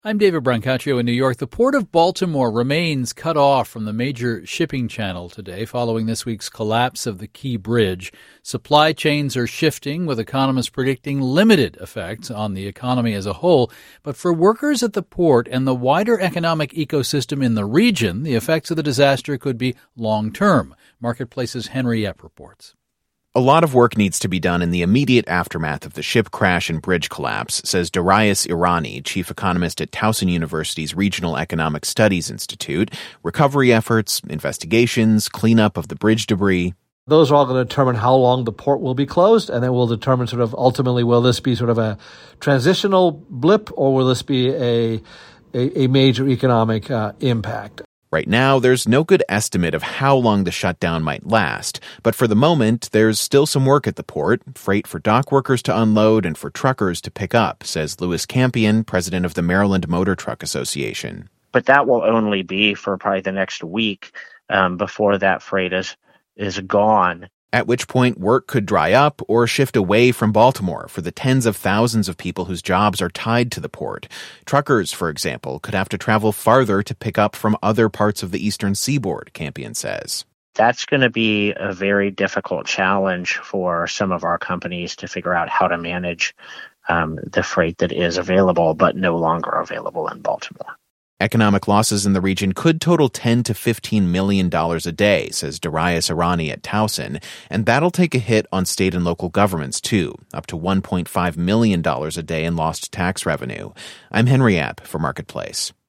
I'm David Brancaccio in New York. The Port of Baltimore remains cut off from the major shipping channel today following this week's collapse of the Key Bridge. Supply chains are shifting, with economists predicting limited effects on the economy as a whole. But for workers at the port and the wider economic ecosystem in the region, the effects of the disaster could be long-term. Marketplace's Henry Epp reports. A lot of work needs to be done in the immediate aftermath of the ship crash and bridge collapse, says Darius Irani, chief economist at Towson University's Regional Economic Studies Institute. Recovery efforts, investigations, cleanup of the bridge debris. Those are all going to determine how long the port will be closed, and then will determine sort of ultimately, will this be sort of a transitional blip, or will this be a major economic impact? Right now, there's no good estimate of how long the shutdown might last, but for the moment, there's still some work at the port, freight for dock workers to unload and for truckers to pick up, says Louis Campion, president of the Maryland Motor Truck Association. But that will only be for probably the next week before that freight is gone. At which point work could dry up or shift away from Baltimore for the tens of thousands of people whose jobs are tied to the port. Truckers, for example, could have to travel farther to pick up from other parts of the eastern seaboard, Campion says. That's going to be a very difficult challenge for some of our companies to figure out how to manage the freight that is available but no longer available in Baltimore. Economic losses in the region could total $10 to $15 million a day, says Darius Irani at Towson, and that'll take a hit on state and local governments, too, up to $1.5 million a day in lost tax revenue. I'm Henry Epp for Marketplace.